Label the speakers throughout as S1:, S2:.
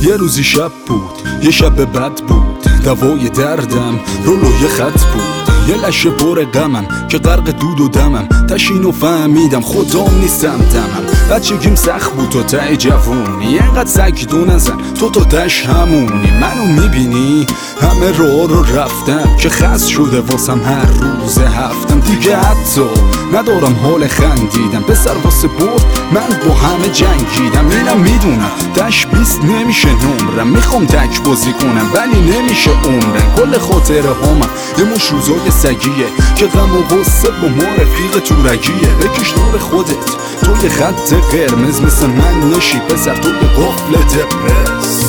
S1: یه روزی شب بود، یه شب بد بود، دوای دردم رولوی خط بود. یه لشه پر غمم که غرق دود و دمم، تشین و فهمیدم خودم نیستم دمم. بچگیم سخت بود تو ته جوونی، اینقدر سگدو نزن تو تا تش همونی. منو میبینی همه رو رفتم که خست شده واسم هر روز هفتم. دیگه حتی ندارم حال خندیدم، پسر واسه برد من با همه جنگیدم. اینم میدونم تش 20 نمیشه نمرم، میخوام تک بازی کنم ولی نمیشه عمرم. کل خاطره هامم یه مش روزای سگیه که غم و غصه با ما رفیق تورگیه. بکش دور خودت توی خط قرمز، مثل من نشی پسر توی قفل دپرس.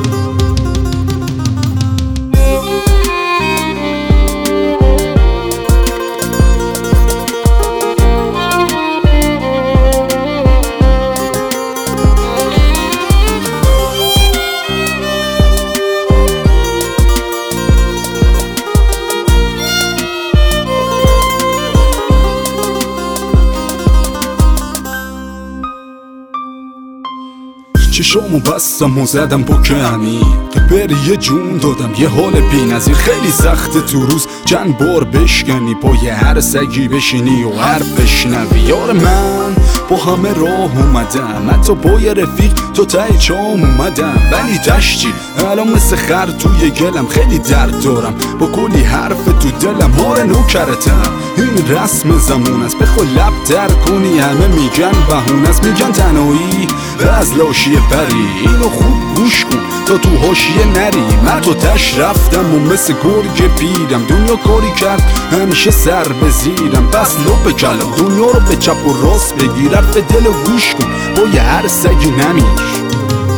S1: چشامو بستم و زدم با کمی که بری یه جون دادم یه حال بی نظیر. خیلی سخته تو روز چند بار بشکنی، پای هر سگی بشینی و هر بشنوی. یار من با همه راه اومدم، حتی با یه رفیق تو ته چام اومدم. ولی دشتی الان مثل خر توی گلم، خیلی درد دارم با کلی حرف تو دلم. هار نوکرتم این رسم زمان است، بخوا لب در کنی همه میگن بهونه است. میگن تنهایی از لاشی بری، اینو خوب گوش کن تا تو حاشیه نری. من تو تش رفتم و مثل گرگ پیرم، دنیا کاری کرد همیشه سر بزیرم. بس لب کلم دنیا رو به چپ و راست بگیر، حرف دل و گوش کن با یه هر سگی نمیش.